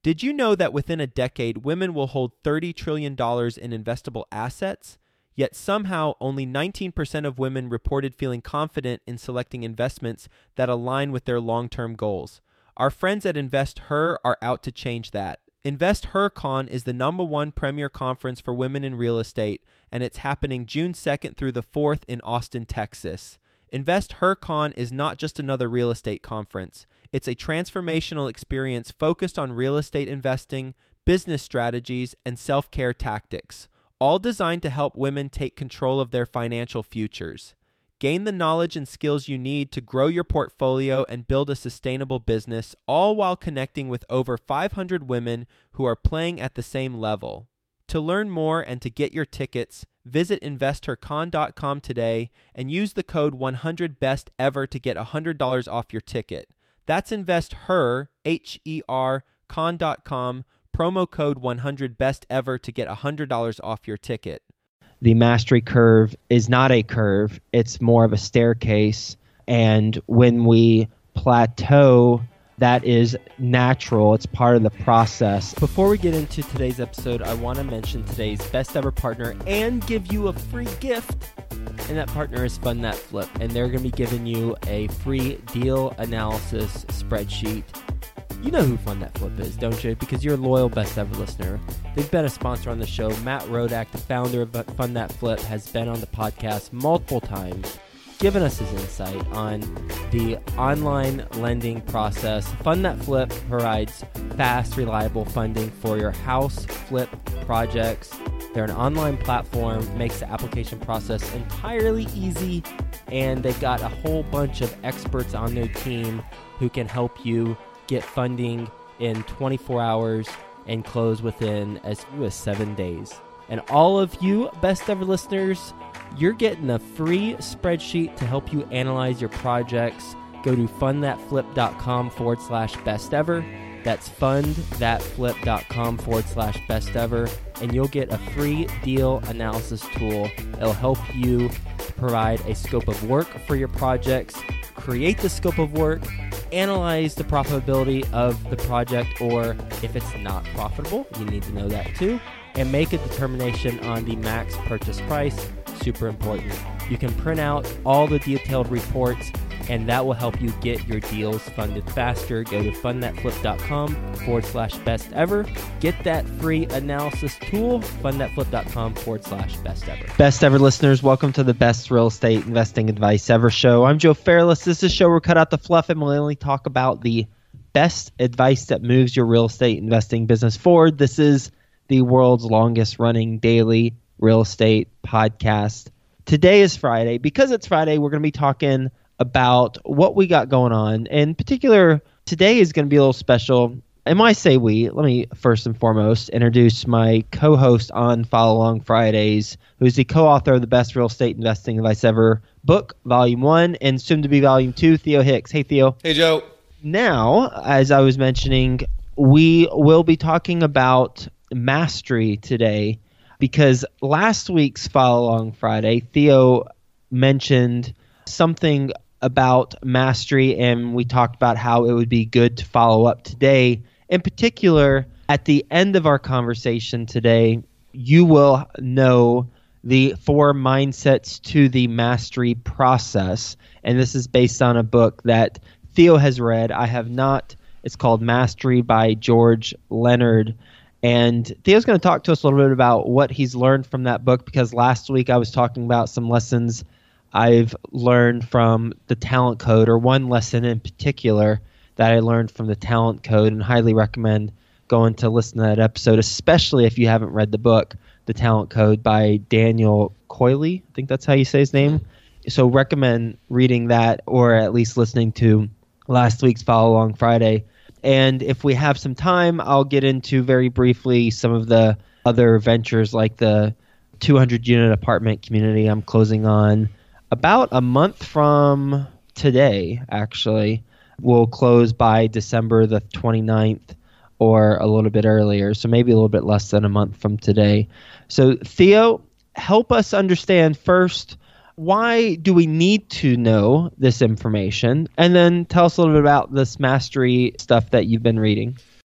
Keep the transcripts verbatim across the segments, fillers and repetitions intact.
Did you know that within a decade, women will hold thirty trillion dollars in investable assets? Yet somehow only nineteen percent of women reported feeling confident in selecting investments that align with their long-term goals. Our friends at InvestHer are out to change that. InvestHerCon is the number one premier conference for women in real estate, and it's happening June second through the fourth in Austin, Texas. InvestHerCon is not just another real estate conference. It's a transformational experience focused on real estate investing, business strategies, and self-care tactics, all designed to help women take control of their financial futures. Gain the knowledge and skills you need to grow your portfolio and build a sustainable business, all while connecting with over five hundred women who are playing at the same level. To learn more and to get your tickets, visit Invest Her Con dot com today and use the code one hundred best ever to get one hundred dollars off your ticket. That's InvestHer, H E R, con dot com, promo code one hundred best ever to get one hundred dollars off your ticket. The mastery curve is not a curve. It's more of a staircase. And when we plateau, that is natural. It's part of the process. Before we get into today's episode, I want to mention today's best ever partner and give you a free gift. And that partner is Fund That Flip. And they're going to be giving you a free deal analysis spreadsheet. You know who Fund That Flip is, don't you? Because you're a loyal best ever listener. They've been a sponsor on the show. Matt Rodak, the founder of Fund That Flip, has been on the podcast multiple times, given us his insight on the online lending process. Fund That Flip provides fast, reliable funding for your house flip projects. They're an online platform, makes the application process entirely easy, and they've got a whole bunch of experts on their team who can help you get funding in twenty-four hours and close within as few as seven days. And all of you best ever listeners, you're getting a free spreadsheet to help you analyze your projects. Go to fundthatflip.com forward slash best ever. That's fundthatflip.com forward slash best ever. And you'll get a free deal analysis tool. It'll help you provide a scope of work for your projects, create the scope of work, analyze the profitability of the project, or if it's not profitable, you need to know that too, and make a determination on the max purchase price. Super important. You can print out all the detailed reports, and that will help you get your deals funded faster. Go to fundthatflip.com forward slash best ever. Get that free analysis tool, fundthatflip.com forward slash best ever. Best ever listeners, welcome to the best real estate investing advice ever show. I'm Joe Fairless. This is a show where we cut out the fluff and we'll only talk about the best advice that moves your real estate investing business forward. This is the world's longest running daily real estate podcast. Today is Friday. Because it's Friday, we're going to be talking about what we got going on. In particular, today is going to be a little special. And when I say we, let me first and foremost introduce my co-host on Follow Along Fridays, who's the co-author of the Best Real Estate Investing Advice Ever book, Volume one, and soon to be Volume two, Theo Hicks. Hey, Theo. Hey, Joe. Now, as I was mentioning, we will be talking about mastery today because last week's Follow Along Friday, Theo mentioned something about mastery, and we talked about how it would be good to follow up today. In particular, at the end of our conversation today, you will know the four mindsets to the mastery process. And this is based on a book that Theo has read. I have not. It's called Mastery by George Leonard. And Theo's going to talk to us a little bit about what he's learned from that book, because last week I was talking about some lessons I've learned from the Talent Code, or one lesson in particular that I learned from the Talent Code, and highly recommend going to listen to that episode, especially if you haven't read the book, The Talent Code by Daniel Coyley. I think that's how you say his name. So recommend reading that, or at least listening to last week's Follow Along Friday. And if we have some time, I'll get into very briefly some of the other ventures, like the two hundred unit apartment community I'm closing on about a month from today, actually. We'll close by December the twenty-ninth or a little bit earlier, so maybe a little bit less than a month from today. So Theo, help us understand first, why do we need to know this information? And then tell us a little bit about this mastery stuff that you've been reading.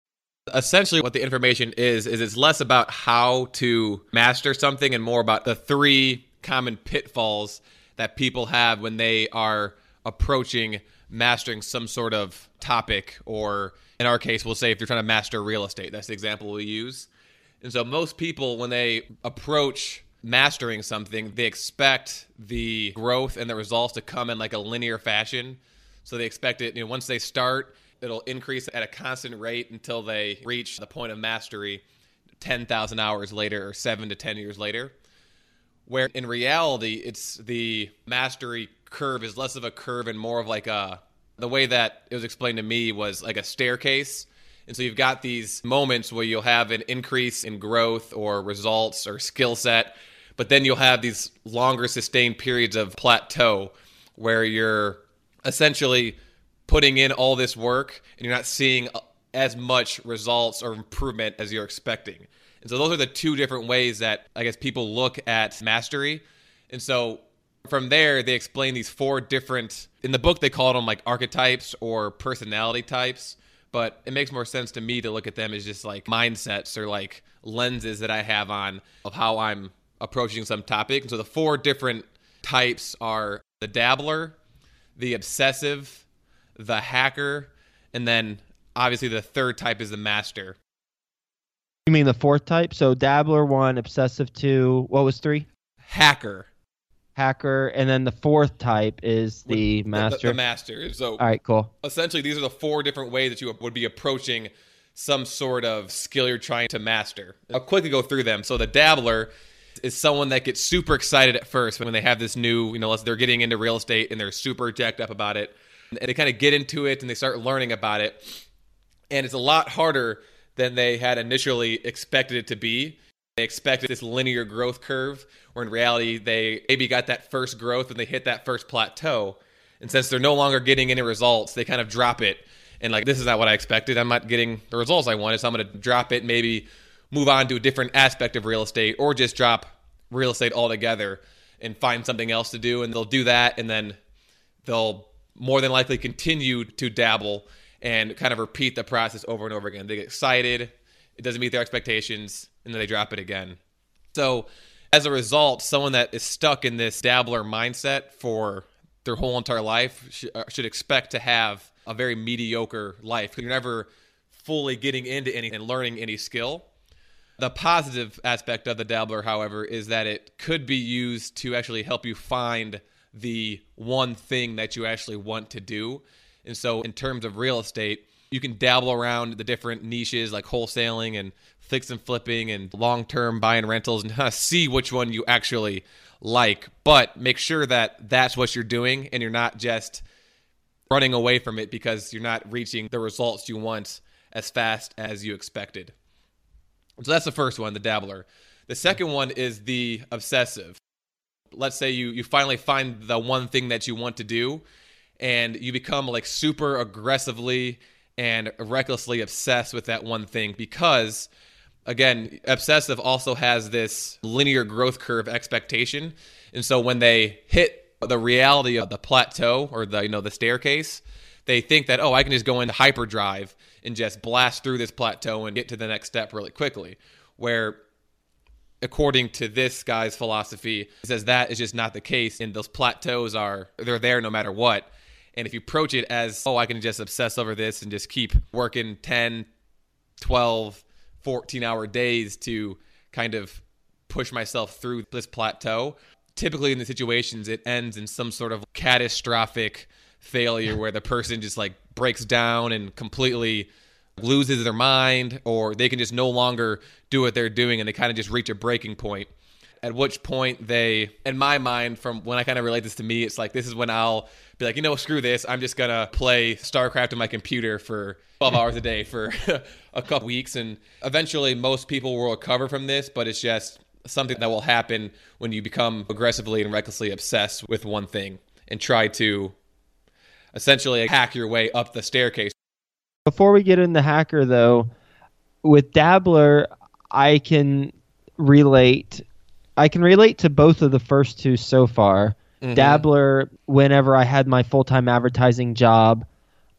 Essentially, what the information is, is it's less about how to master something and more about the three common pitfalls that people have when they are approaching mastering some sort of topic, or in our case, we'll say if you're trying to master real estate. That's the example we use. And so most people, when they approach mastering something, they expect the growth and the results to come in like a linear fashion. So they expect it, you know, once they start, it'll increase at a constant rate until they reach the point of mastery ten thousand hours later or seven to ten years later. Where in reality, it's the mastery curve is less of a curve and more of like a, the way that it was explained to me was like a staircase. And so you've got these moments where you'll have an increase in growth or results or skill set, but then you'll have these longer sustained periods of plateau where you're essentially putting in all this work and you're not seeing as much results or improvement as you're expecting. And so those are the two different ways that I guess people look at mastery. And so from there, they explain these four different, in the book they call them like archetypes or personality types, but it makes more sense to me to look at them as just like mindsets or like lenses that I have on of how I'm approaching some topic. And so the four different types are the dabbler, the obsessive, the hacker, and then obviously the third type is the master. You mean the fourth type? So dabbler one, obsessive two, what was three? Hacker. Hacker, and then the fourth type is the With master. The, the, the master. So all right, cool. Essentially, these are the four different ways that you would be approaching some sort of skill you're trying to master. I'll quickly go through them. So the dabbler is someone that gets super excited at first when they have this new, you know, they're getting into real estate and they're super jacked up about it. And they kind of get into it and they start learning about it. And it's a lot harder than they had initially expected it to be. They expected this linear growth curve, where in reality, they maybe got that first growth and they hit that first plateau. And since they're no longer getting any results, they kind of drop it. And like, this is not what I expected. I'm not getting the results I wanted, so I'm going to drop it, maybe move on to a different aspect of real estate, or just drop real estate altogether and find something else to do. And they'll do that, and then they'll more than likely continue to dabble and kind of repeat the process over and over again. They get excited, it doesn't meet their expectations, and then they drop it again. So as a result, someone that is stuck in this dabbler mindset for their whole entire life sh- should expect to have a very mediocre life. You're never fully getting into any and learning any skill. The positive aspect of the dabbler, however, is that it could be used to actually help you find the one thing that you actually want to do. And so in terms of real estate, you can dabble around the different niches like wholesaling and fix and flipping and long-term buying rentals and kind of see which one you actually like. But make sure that that's what you're doing and you're not just running away from it because you're not reaching the results you want as fast as you expected. So that's the first one, the dabbler. The second one is the obsessive. Let's say you, you finally find the one thing that you want to do and you become like super aggressively and recklessly obsessed with that one thing because, again, obsessive also has this linear growth curve expectation. And so when they hit the reality of the plateau or the, you know, the staircase, they think that, oh, I can just go into hyperdrive and just blast through this plateau and get to the next step really quickly. Where, according to this guy's philosophy, it says that is just not the case. And those plateaus are, they're there no matter what. And if you approach it as, oh, I can just obsess over this and just keep working ten, twelve, fourteen hour days to kind of push myself through this plateau, typically in the situations, it ends in some sort of catastrophic failure where the person just like breaks down and completely loses their mind, or they can just no longer do what they're doing and they kind of just reach a breaking point. At which point they, in my mind, from when I kind of relate this to me, it's like, this is when I'll be like, you know, screw this. I'm just going to play StarCraft on my computer for twelve hours a day for a couple weeks. And eventually most people will recover from this, but it's just something that will happen when you become aggressively and recklessly obsessed with one thing and try to essentially hack your way up the staircase. Before we get into hacker, though, with dabbler, I can relate. I can relate to both of the first two so far. Mm-hmm. Dabbler, whenever I had my full-time advertising job,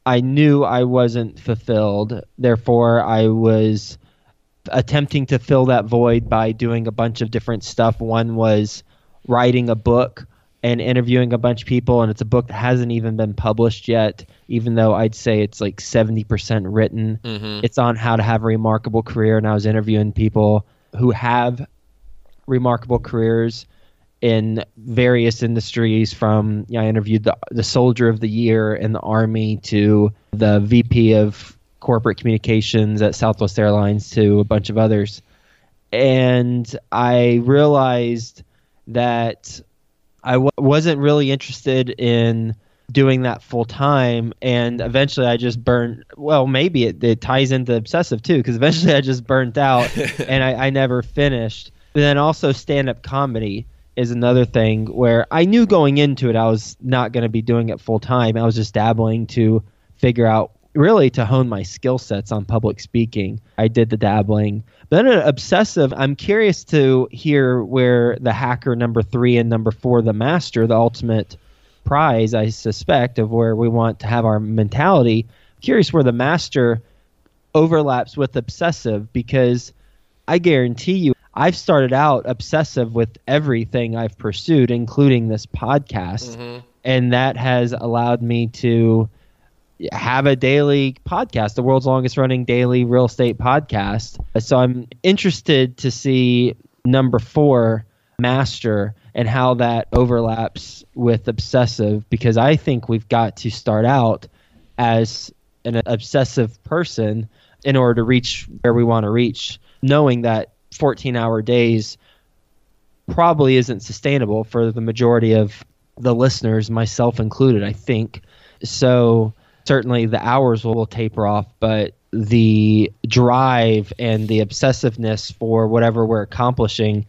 I knew I wasn't fulfilled. Therefore, I was attempting to fill that void by doing a bunch of different stuff. One was writing a book and interviewing a bunch of people, and it's a book that hasn't even been published yet, even though I'd say it's like seventy percent written. Mm-hmm. It's on how to have a remarkable career, and I was interviewing people who have remarkable careers in various industries, from, you know, I interviewed the, the soldier of the year in the Army to the V P of corporate communications at Southwest Airlines to a bunch of others. And I realized that I w- wasn't really interested in doing that full time, and eventually I just burned. Well, maybe it, it ties into obsessive too, because eventually I just burnt out and I, I never finished. But then also stand-up comedy is another thing where I knew going into it I was not going to be doing it full time. I was just dabbling to figure out, really to hone my skill sets on public speaking. I did the dabbling. But then uh, obsessive, I'm curious to hear where the hacker number three and number four, the master, the ultimate prize, I suspect, of where we want to have our mentality. Curious where the master overlaps with obsessive, because I guarantee you I've started out obsessive with everything I've pursued, including this podcast. Mm-hmm. And that has allowed me to have a daily podcast, the world's longest running daily real estate podcast. So I'm interested to see number four, master, and how that overlaps with obsessive, because I think we've got to start out as an obsessive person in order to reach where we want to reach, knowing that fourteen hour days probably isn't sustainable for the majority of the listeners, myself included, I think. So certainly the hours will, will taper off, but the drive and the obsessiveness for whatever we're accomplishing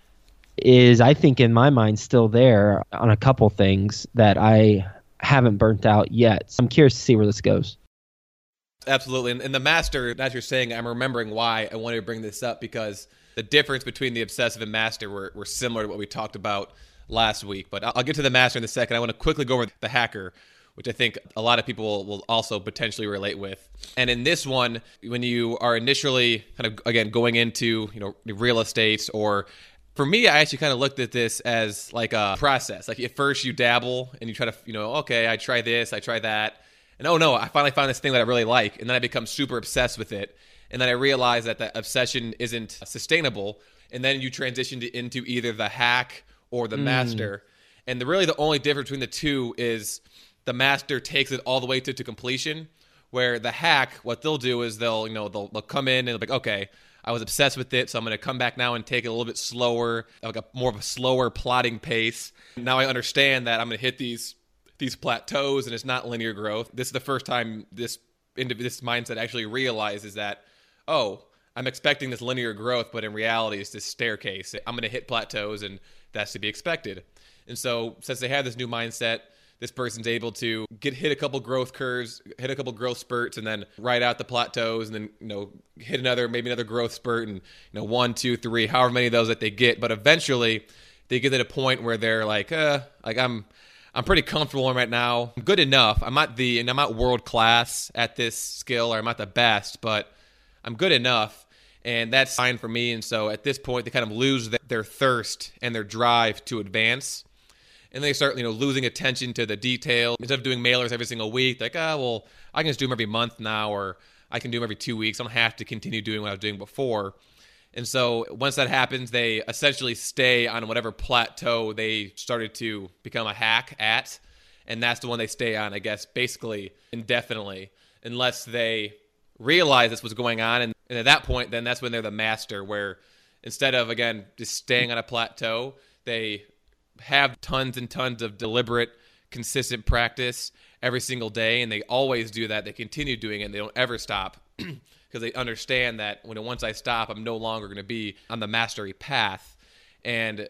is, I think, in my mind, still there on a couple things that I haven't burnt out yet. So I'm curious to see where this goes. Absolutely. And, and the master, as you're saying, I'm remembering why I wanted to bring this up, because the difference between the obsessive and master were, were similar to what we talked about last week. But I'll, I'll get to the master in a second. I want to quickly go over the hacker, which I think a lot of people will also potentially relate with. And in this one, when you are initially kind of, again, going into, you know, real estate, or for me, I actually kind of looked at this as like a process. Like at first you dabble and you try to, you know, okay, I try this, I try that. And oh no, I finally found this thing that I really like. And then I become super obsessed with it. And then I realize that that obsession isn't sustainable. And then you transition to, into either the hack or the mm. master. And the, really the only difference between the two is the master takes it all the way to, to completion, where the hack, what they'll do is they'll, you know, they'll, they'll come in and they'll be like, okay, I was obsessed with it, so I'm going to come back now and take it a little bit slower, like a more of a slower plotting pace. Now I understand that I'm going to hit these these plateaus and it's not linear growth. This is the first time this this mindset actually realizes that, oh, I'm expecting this linear growth, but in reality it's this staircase. I'm going to hit plateaus and that's to be expected. And so since they have this new mindset, this person's able to get hit a couple growth curves, hit a couple growth spurts, and then ride out the plateaus, and then, you know, hit another, maybe another growth spurt, and, you know, one, two, three, however many of those that they get. But eventually, they get to the point where they're like, uh, like I'm, I'm pretty comfortable right now. I'm good enough. I'm not the, and I'm not world class at this skill, or I'm not the best, but I'm good enough, and that's fine for me. And so at this point, they kind of lose their thirst and their drive to advance. And they start, you know, losing attention to the detail. Instead of doing mailers every single week, like, ah, oh, well, I can just do them every month now, or I can do them every two weeks. I don't have to continue doing what I was doing before. And so once that happens, they essentially stay on whatever plateau they started to become a hack at. And that's the one they stay on, I guess, basically indefinitely, unless they realize that's what's going on. And, and at that point, then that's when they're the master, where instead of, again, just staying on a plateau, they have tons and tons of deliberate, consistent practice every single day, and they always do that. They continue doing it, and they don't ever stop, because they understand that when once I stop, I'm no longer going to be on the mastery path. And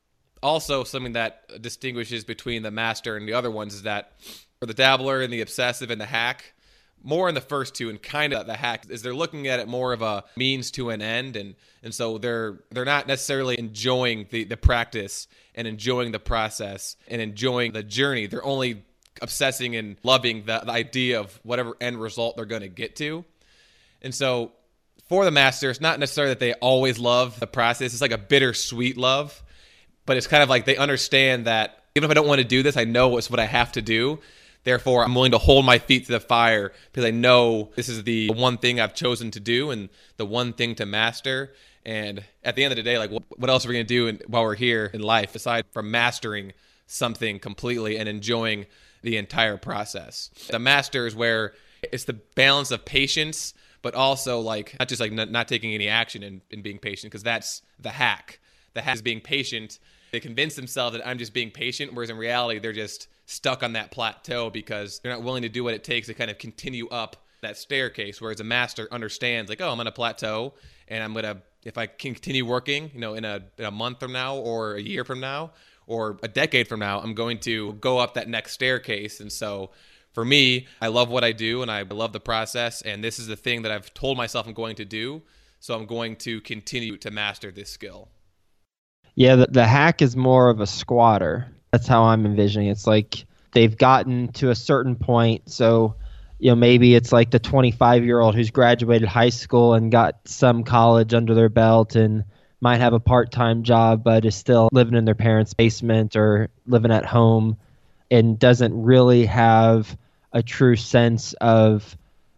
also something that distinguishes between the master and the other ones is that for the dabbler and the obsessive and the hack, more in the first two, and kind of the hack, is they're looking at it more of a means to an end, and and so they're they're not necessarily enjoying the, the practice and enjoying the process and enjoying the journey. They're only obsessing and loving the, the idea of whatever end result they're going to get to. And so for the master, it's not necessarily that they always love the process. It's like a bittersweet love, but it's kind of like they understand that even if I don't want to do this, I know it's what I have to do. Therefore, I'm willing to hold my feet to the fire because I know this is the one thing I've chosen to do and the one thing to master. And at the end of the day, like, what else are we going to do in, while we're here in life aside from mastering something completely and enjoying the entire process? The master is where it's the balance of patience, but also like not just like not, not taking any action and, and being patient, because that's the hack. The hack is being patient. They convince themselves that I'm just being patient, whereas in reality, they're just stuck on that plateau because they're not willing to do what it takes to kind of continue up that staircase. Whereas a master understands like, oh, I'm on a plateau and I'm going to, if I can continue working, you know, in a, in a month from now or a year from now or a decade from now, I'm going to go up that next staircase. And so for me, I love what I do and I love the process. And this is the thing that I've told myself I'm going to do. So I'm going to continue to master this skill. Yeah, the, the hack is more of a squatter. That's how I'm envisioning it. It's like they've gotten to a certain point. So, you know, maybe it's like the twenty-five-year-old who's graduated high school and got some college under their belt and might have a part-time job, but is still living in their parents' basement or living at home and doesn't really have a true sense of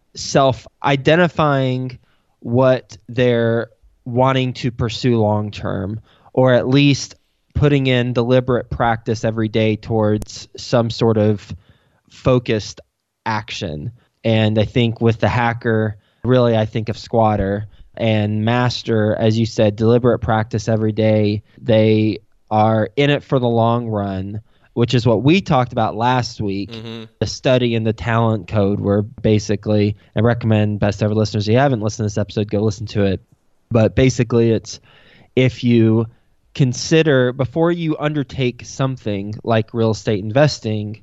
self-identifying what they're wanting to pursue long-term, or at least putting in deliberate practice every day towards some sort of focused action. And I think with the hacker, really I think of squatter, and master, as you said, deliberate practice every day. They are in it for the long run, which is what we talked about last week, mm-hmm. the study and the talent code, where basically, I recommend best ever listeners, if you haven't listened to this episode, go listen to it. But basically it's if you consider, before you undertake something like real estate investing,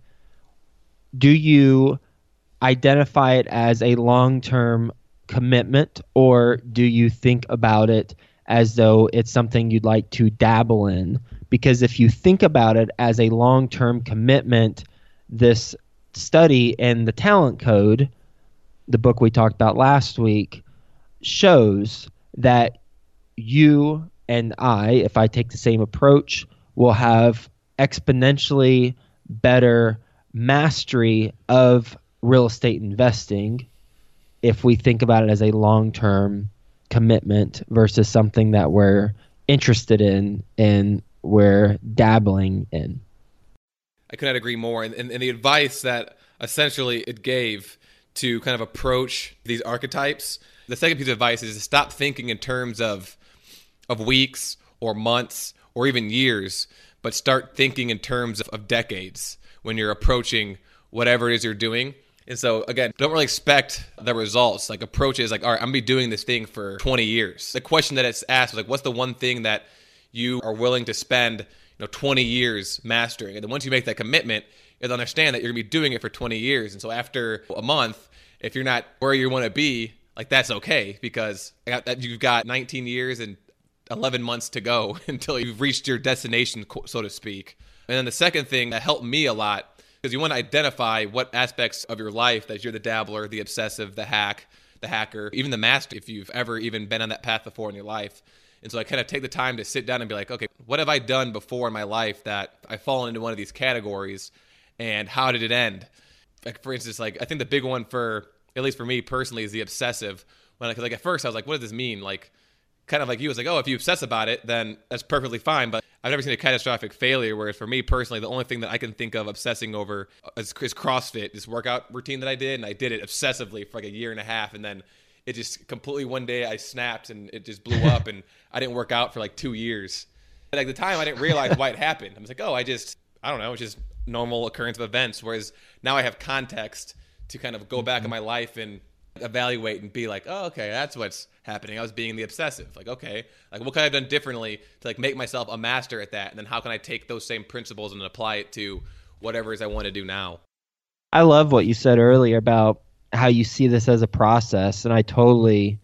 do you identify it as a long-term commitment, or do you think about it as though it's something you'd like to dabble in? Because if you think about it as a long-term commitment, this study and the talent code, the book we talked about last week, shows that you and I, if I take the same approach, will have exponentially better mastery of real estate investing if we think about it as a long-term commitment versus something that we're interested in and we're dabbling in. I could not agree more. And, and, and the advice that essentially it gave to kind of approach these archetypes, the second piece of advice is to stop thinking in terms of of weeks or months or even years, but start thinking in terms of, of decades when you're approaching whatever it is you're doing. And so, again, don't really expect the results. Like, approach it as like, all right, I'm going to be doing this thing for twenty years. The question that it's asked is like, what's the one thing that you are willing to spend, you know, twenty years mastering? And then once you make that commitment, you'll understand that you're going to be doing it for twenty years. And so after a month, if you're not where you want to be, like, that's okay, because you've got nineteen years and eleven months to go until you've reached your destination, so to speak. And then the second thing that helped me a lot, because you want to identify what aspects of your life that you're the dabbler, the obsessive, the hack, the hacker, even the master, if you've ever even been on that path before in your life. And so I kind of take the time to sit down and be like, okay, what have I done before in my life that I've fallen into one of these categories, and how did it end? Like, for instance, like, I think the big one for, at least for me personally, is the obsessive. When I, cause like at first I was like, what does this mean? Like, kind of like you, was like, oh, if you obsess about it, then that's perfectly fine. But I've never seen a catastrophic failure, whereas for me personally, the only thing that I can think of obsessing over is, is CrossFit, this workout routine that I did, and I did it obsessively for like a year and a half, and then it just completely, one day I snapped and it just blew up, and I didn't work out for like two years. And at the time, I didn't realize why it happened. I was like, oh, I just, I don't know, it's just normal occurrence of events, whereas now I have context to kind of go back mm-hmm. in my life and evaluate and be like, oh, okay, that's what's happening. I was being the obsessive. Like, okay, like what could I have done differently to like make myself a master at that? And then how can I take those same principles and apply it to whatever it is I want to do now? I love what you said earlier about how you see this as a process. And I totally,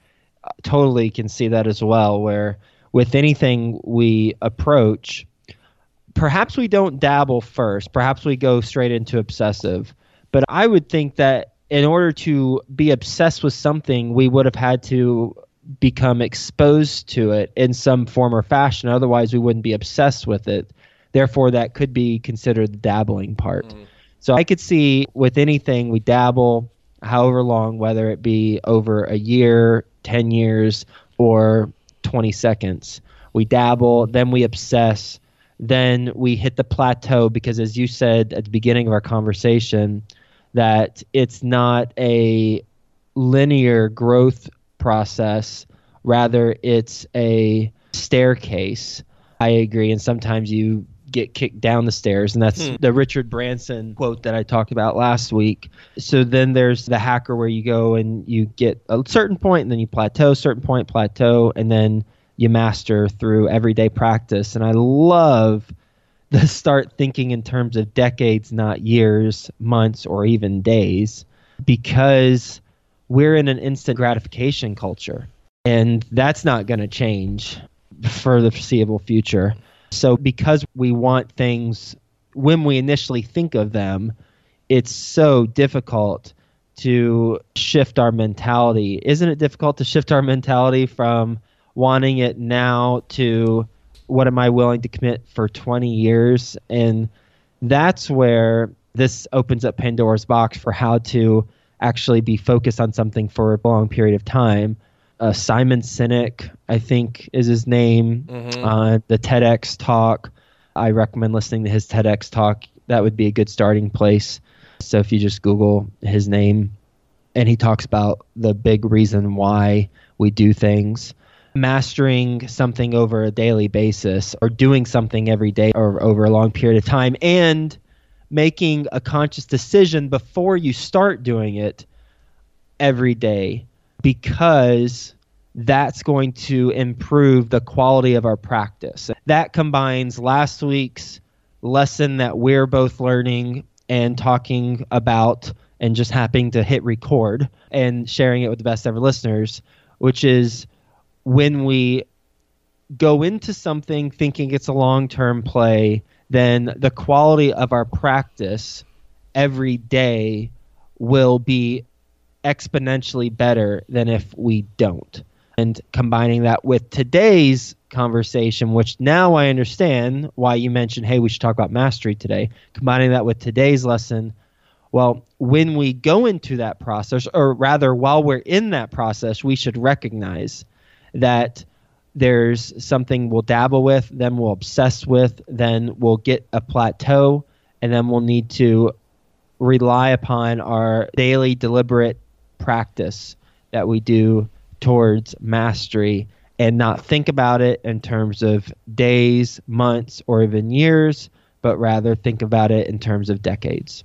totally can see that as well, where with anything we approach, perhaps we don't dabble first. Perhaps we go straight into obsessive. But I would think that in order to be obsessed with something, we would have had to become exposed to it in some form or fashion. Otherwise, we wouldn't be obsessed with it. Therefore, that could be considered the dabbling part. Mm. So I could see with anything, we dabble however long, whether it be over a year, ten years, or twenty seconds. We dabble, then we obsess, then we hit the plateau because, as you said at the beginning of our conversation, that it's not a linear growth process. Rather, it's a staircase. I agree. And sometimes you get kicked down the stairs. And that's hmm. the Richard Branson quote that I talked about last week. So then there's the hacker where you go and you get a certain point and then you plateau, certain point, plateau, and then you master through everyday practice. And I love the start thinking in terms of decades, not years, months, or even days, because we're in an instant gratification culture, and that's not going to change for the foreseeable future. So because we want things when we initially think of them, it's so difficult to shift our mentality. Isn't it difficult to shift our mentality from wanting it now to what am I willing to commit for twenty years? And that's where this opens up Pandora's box for how to actually be focused on something for a long period of time. Uh, Simon Sinek, I think, is his name. Mm-hmm. Uh, the TEDx talk. I recommend listening to his TEDx talk. That would be a good starting place. So if you just Google his name, and he talks about the big reason why we do things. Mastering something over a daily basis or doing something every day or over a long period of time and making a conscious decision before you start doing it every day, because that's going to improve the quality of our practice. That combines last week's lesson that we're both learning and talking about and just happening to hit record and sharing it with the best ever listeners, which is when we go into something thinking it's a long-term play, then the quality of our practice every day will be exponentially better than if we don't. And combining that with today's conversation, which now I understand why you mentioned, hey, we should talk about mastery today. Combining that with today's lesson, well, when we go into that process, or rather while we're in that process, we should recognize that there's something we'll dabble with, then we'll obsess with, then we'll get a plateau, and then we'll need to rely upon our daily deliberate practice that we do towards mastery and not think about it in terms of days, months, or even years, but rather think about it in terms of decades.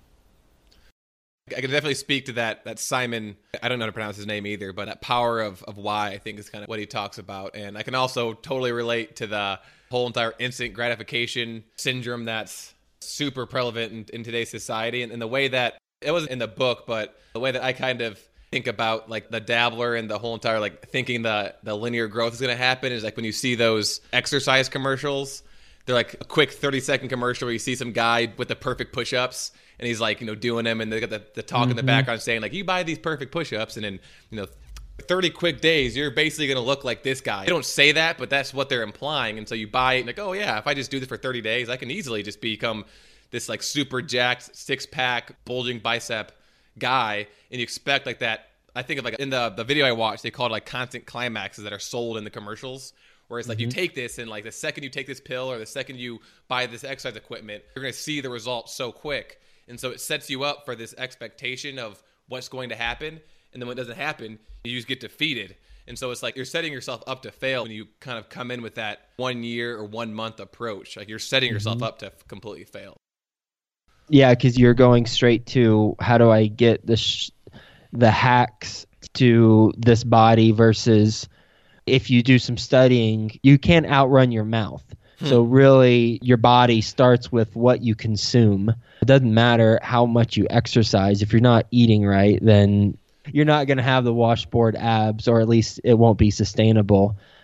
I can definitely speak to that that Simon, I don't know how to pronounce his name either, but that power of, of why I think is kind of what he talks about. And I can also totally relate to the whole entire instant gratification syndrome that's super prevalent in, in today's society. And, and the way that, it wasn't in the book, but the way that I kind of think about like the dabbler and the whole entire like thinking the, the linear growth is going to happen is like when you see those exercise commercials, they're like a quick thirty second commercial where you see some guy with the perfect push-ups and he's like, you know, doing them and they got the, the talk mm-hmm. in the background saying like, you buy these perfect push-ups and in, you know, thirty quick days, you're basically going to look like this guy. They don't say that, but that's what they're implying. And so you buy it and like, oh yeah, if I just do this for thirty days, I can easily just become this like super jacked six pack bulging bicep guy. And you expect like that. I think of like in the, the video I watched, they called it like constant climaxes that are sold in the commercials. Whereas like mm-hmm. you take this and like the second you take this pill or the second you buy this exercise equipment, you're going to see the results so quick. And so it sets you up for this expectation of what's going to happen. And then when it doesn't happen, you just get defeated. And so it's like you're setting yourself up to fail when you kind of come in with that one year or one month approach. Like you're setting mm-hmm. yourself up to completely fail. Yeah, because you're going straight to how do I get the sh- the hacks to this body versus if you do some studying, you can't outrun your mouth. Hmm. So really, your body starts with what you consume. It doesn't matter how much you exercise. If you're not eating right, then you're not going to have the washboard abs, or at least it won't be sustainable.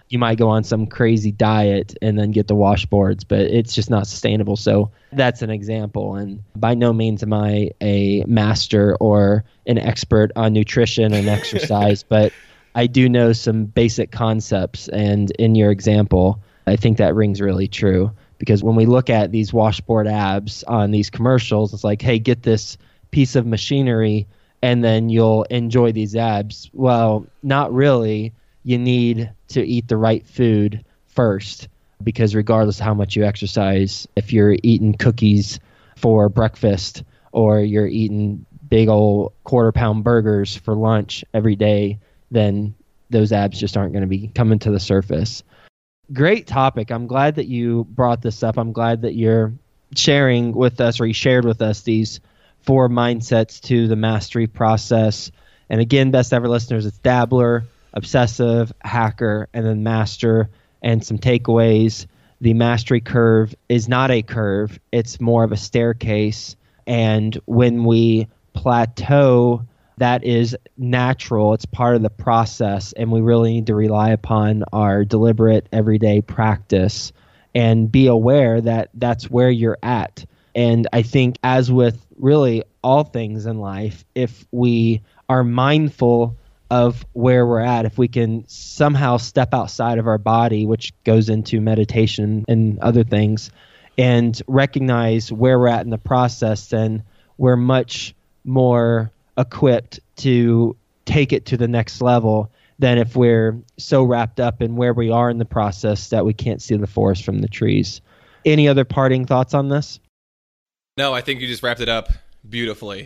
you might go on some crazy diet and then get the washboards, but it's just not sustainable. So that's an example. And by no means am I a master or an expert on nutrition and exercise, but I do know some basic concepts. And in your example, I think that rings really true, because when we look at these washboard abs on these commercials, it's like, hey, get this piece of machinery and then you'll enjoy these abs. Well, not really. You need to eat the right food first, because regardless of how much you exercise, if you're eating cookies for breakfast or you're eating big old quarter pound burgers for lunch every day, then those abs just aren't going to be coming to the surface. Great topic. I'm glad that you brought this up. I'm glad that you're sharing with us, or you shared with us, these four mindsets to the mastery process. And again, best ever listeners, it's dabbler, obsessive, hacker, and then master. And some takeaways: the mastery curve is not a curve, it's more of a staircase. And when we plateau, that is natural, it's part of the process, and we really need to rely upon our deliberate everyday practice and be aware that that's where you're at. And I think, as with really all things in life, if we are mindful of where we're at, if we can somehow step outside of our body, which goes into meditation and other things, and recognize where we're at in the process, then we're much more equipped to take it to the next level than if we're so wrapped up in where we are in the process that we can't see the forest from the trees. Any other parting thoughts on this? No, I think you just wrapped it up beautifully.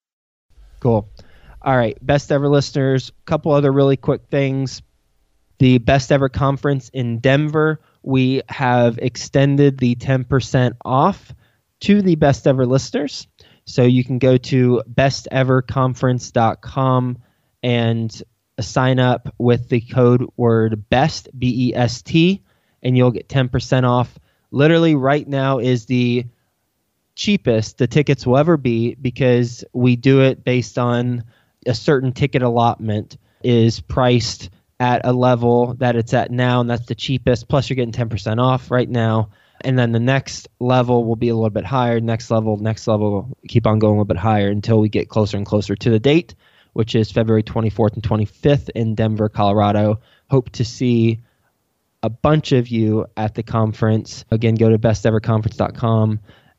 Cool. All right, best ever listeners, a couple other really quick things. The Best Ever Conference in Denver, we have extended the ten percent off to the best ever listeners. So you can go to best ever conference dot com and sign up with the code word BEST, B E S T, and you'll get ten percent off. Literally right now is the cheapest the tickets will ever be, because we do it based on a certain ticket allotment is priced at a level that it's at now, and that's the cheapest. Plus you're getting ten percent off right now. And then the next level will be a little bit higher. Next level, next level, keep on going a little bit higher until we get closer and closer to the date, which is February twenty-fourth and twenty-fifth in Denver, Colorado. Hope to see a bunch of you at the conference. Again, go to best ever conference dot com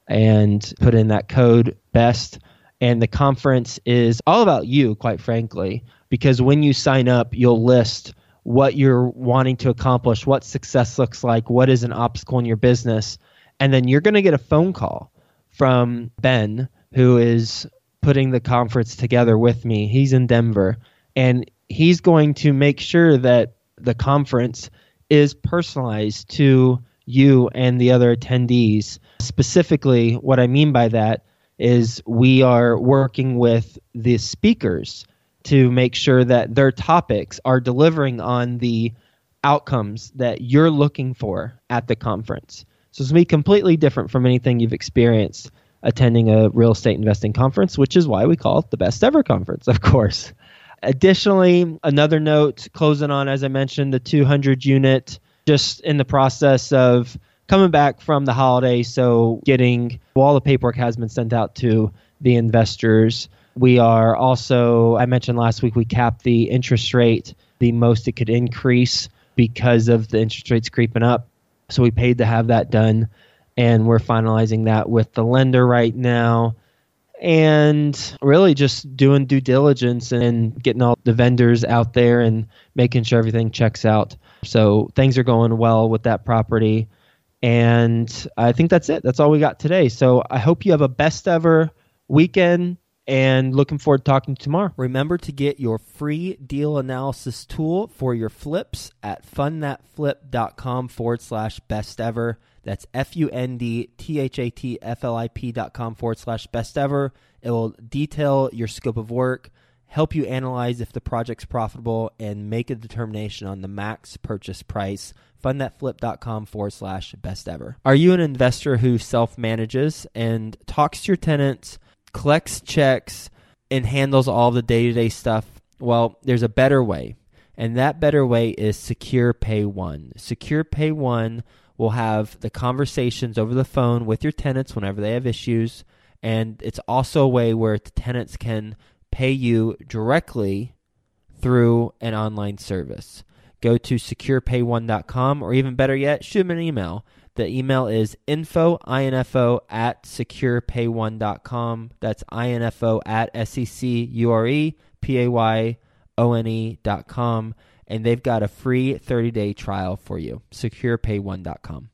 and put in that code BEST. And the conference is all about you, quite frankly, because when you sign up, you'll list what you're wanting to accomplish, what success looks like, what is an obstacle in your business. And then you're going to get a phone call from Ben, who is putting the conference together with me. He's in Denver, and he's going to make sure that the conference is personalized to you and the other attendees. Specifically, what I mean by that is we are working with the speakers to make sure that their topics are delivering on the outcomes that you're looking for at the conference. So it's going to be completely different from anything you've experienced attending a real estate investing conference, which is why we call it the Best Ever Conference, of course. Additionally, another note, closing on, as I mentioned, the two hundred unit, just in the process of coming back from the holiday, so getting, well, all the paperwork has been sent out to the investors. We are also, I mentioned last week, we capped the interest rate, the most it could increase because of the interest rates creeping up. So we paid to have that done, and we're finalizing that with the lender right now. And really just doing due diligence and getting all the vendors out there and making sure everything checks out. So things are going well with that property. And I think that's it. That's all we got today. So I hope you have a best ever weekend, and looking forward to talking to you tomorrow. Remember to get your free deal analysis tool for your flips at fundthatflip.com forward slash best ever. That's F-U-N-D-T-H-A-T-F-L-I-P dot com forward slash best ever. It will detail your scope of work, help you analyze if the project's profitable, and make a determination on the max purchase price. fundthatflip.com forward slash best ever. Are you an investor who self-manages and talks to your tenants, collects checks, and handles all the day-to-day stuff? Well, there's a better way. And that better way is Secure Pay One. Secure Pay One will have the conversations over the phone with your tenants whenever they have issues. And it's also a way where the tenants can pay you directly through an online service. Go to secure pay one dot com, or even better yet, shoot them an email. The email is info, info at secure pay one dot com. That's info at S E C U R E P A Y O N E dot com. And they've got a free thirty-day trial for you. secure pay one dot com.